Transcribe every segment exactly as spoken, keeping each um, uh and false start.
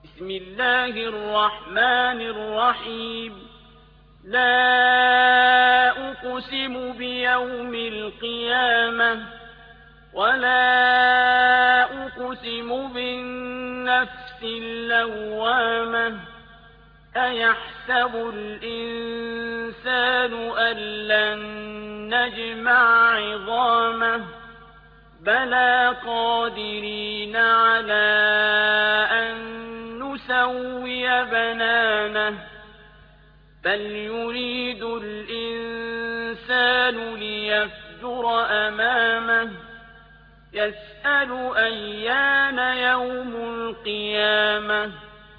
بسم الله الرحمن الرحيم لا أقسم بيوم القيامة ولا أقسم بالنفس اللوامة أيحسب الإنسان أن لن نجمع عظامه بلى قادرين على أن نسوي بنانه بل يريد الإنسان ليفجر أمامه يسأل أيان يوم القيامة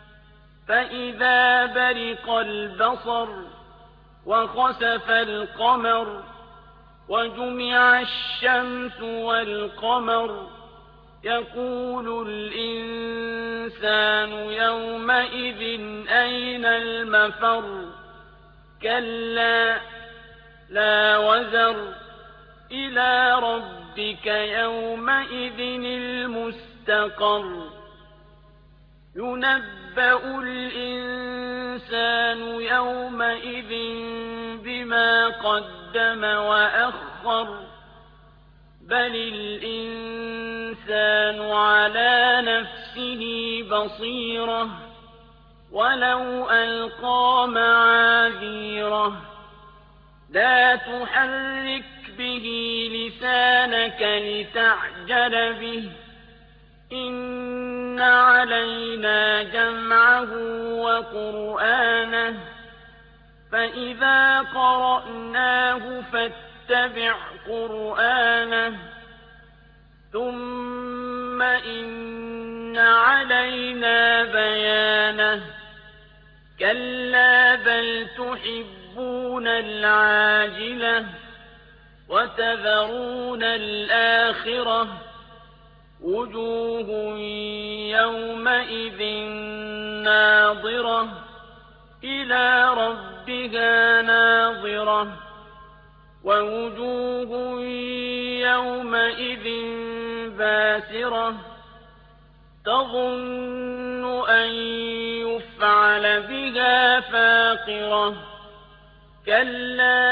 فإذا برق البصر وخسف القمر وجمع الشمس والقمر يقول الإنسان يومئذ أين المفر كلا لا وزر إلى ربك يومئذ المستقر ينبأ الإنسان يومئذ بما قدم وأخر بل الإنسان على نفسه بصيرة ولو ألقى معاذيره لا تحرك به لسانك لتعجل به إن علينا جمعه وقرآنه فإذا قرأناه فاتبع قرآنه ثم إن علينا بيانه كلا بل تحبون العاجلة وتذرون الآخرة وجوه يومئذ ناظرة إلى ربها ناظرة ووجوه يومئذ باسرة تظن أن يفعل بها فاقرة كلا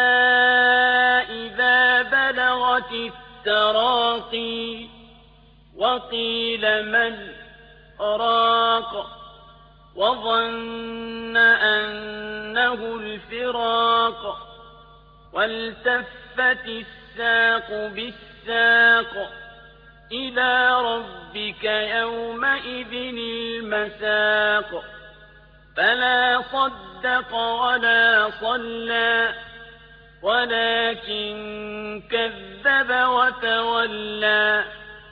إذا بلغت التراقي وقيل من راق وظن أنه الفراق والتفت الساق بالساق إلى ربك يومئذ المساق فلا صدق ولا صلى ولكن كذب وتولى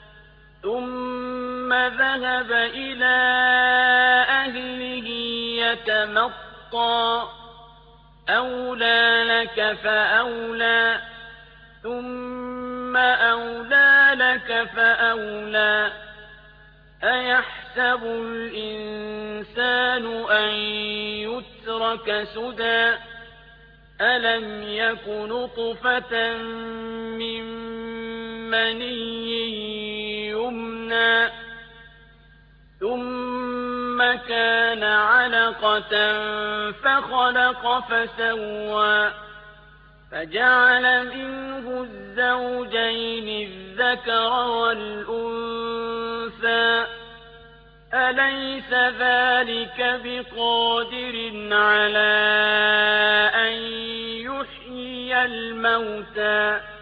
ثم ذهب إلى أهله يتمطى أولى لك فأولى ثم أولى لك فأولى أيحسب الإنسان أن يترك سدى ألم يك نطفة من مني يمنى ثم كان علقة فخلق فسوى فجعل منه الزوجين الذكر والأنثى أليس ذلك بقادر على أن يحيي الموتى